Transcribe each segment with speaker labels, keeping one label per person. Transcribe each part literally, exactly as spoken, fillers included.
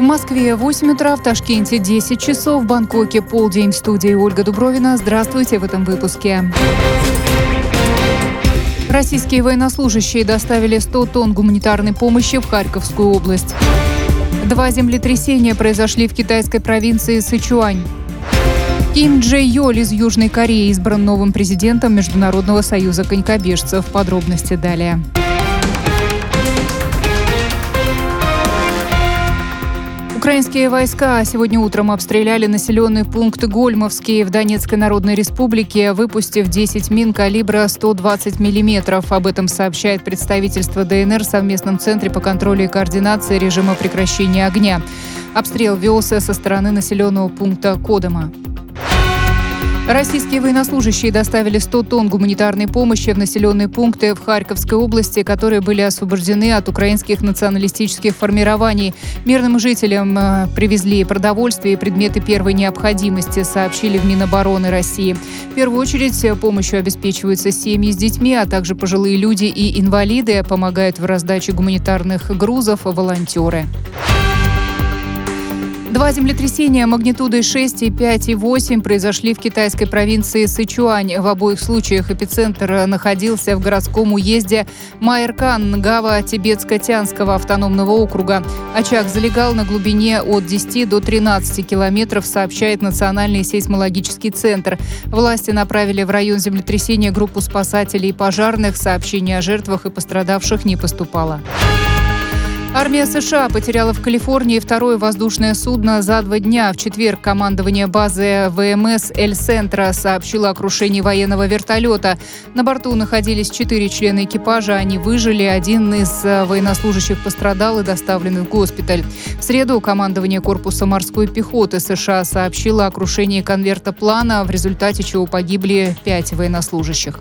Speaker 1: В Москве восемь утра, в Ташкенте десять часов, в Бангкоке полдень. В студии Ольга Дубровина. Здравствуйте в этом выпуске. Российские военнослужащие доставили сто тонн гуманитарной помощи в Харьковскую область. Два землетрясения произошли в китайской провинции Сычуань. Ким Чжэ Йоль из Южной Кореи избран новым президентом Международного союза конькобежцев. Подробности далее. Украинские войска сегодня утром обстреляли населенный пункт Гольмовский в Донецкой Народной Республике, выпустив десять мин калибра сто двадцать миллиметров. Об этом сообщает представительство ДНР в совместном центре по контролю и координации режима прекращения огня. Обстрел велся со стороны населенного пункта Кодома. Российские военнослужащие доставили сто тонн гуманитарной помощи в населенные пункты в Харьковской области, которые были освобождены от украинских националистических формирований. Мирным жителям привезли продовольствие и предметы первой необходимости, сообщили в Минобороны России. В первую очередь помощью обеспечиваются семьи с детьми, а также пожилые люди и инвалиды. Помогают в раздаче гуманитарных грузов волонтеры. Два землетрясения магнитудой шесть, пять и восемь произошли в китайской провинции Сычуань. В обоих случаях эпицентр находился в городском уезде Майркан Гаво-Тибетско-Тянского автономного округа. Очаг залегал на глубине от десяти до тринадцати километров, сообщает Национальный сейсмологический центр. Власти направили в район землетрясения группу спасателей и пожарных. Сообщений о жертвах и пострадавших не поступало. Армия США потеряла в Калифорнии второе воздушное судно за два дня. В четверг командование базы ВМС Эль-Сентра сообщило о крушении военного вертолета. На борту находились четыре члена экипажа. Они выжили. Один из военнослужащих пострадал и доставлен в госпиталь. В среду командование корпуса морской пехоты США сообщило о крушении конвертоплана, в результате чего погибли пять военнослужащих.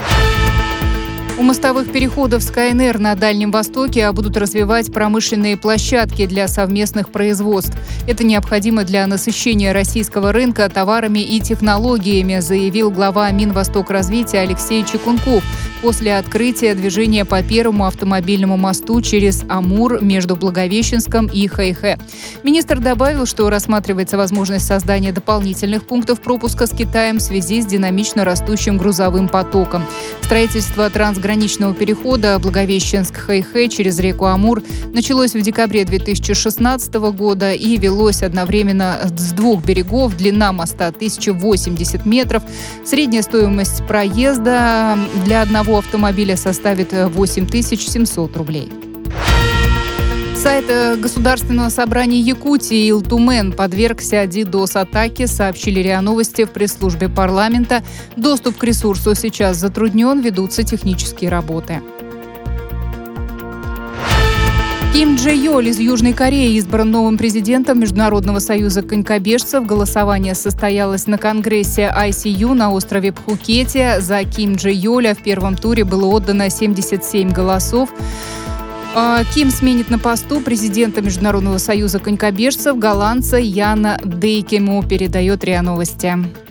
Speaker 1: У мостовых переходов Скайнер на Дальнем Востоке будут развивать промышленные площадки для совместных производств. Это необходимо для насыщения российского рынка товарами и технологиями, заявил глава Минвостокразвития Алексей Чекунков после открытия движения по первому автомобильному мосту через Амур между Благовещенском и Хэйхэ. Министр добавил, что рассматривается возможность создания дополнительных пунктов пропуска с Китаем в связи с динамично растущим грузовым потоком. Строительство трансграничного Граничного перехода Благовещенск-Хэйхэ через реку Амур началось в декабре две тысячи шестнадцатого года и велось одновременно с двух берегов. Длина моста тысяча восемьдесят метров. Средняя стоимость проезда для одного автомобиля составит восемь тысяч семьсот рублей. Сайт Государственного собрания Якутии Илтумен подвергся DDoS-атаке, сообщили РИА Новости в пресс-службе парламента. Доступ к ресурсу сейчас затруднен, ведутся технические работы. Ким Чжэ Йоль из Южной Кореи избран новым президентом Международного союза конькобежцев. Голосование состоялось на конгрессе ай си ю на острове Пхукете. За Ким Чжэ Йоля в первом туре было отдано семьдесят семь голосов. Ким сменит на посту президента Международного союза конькобежцев голландца Яна Дейкему, передает РИА Новости.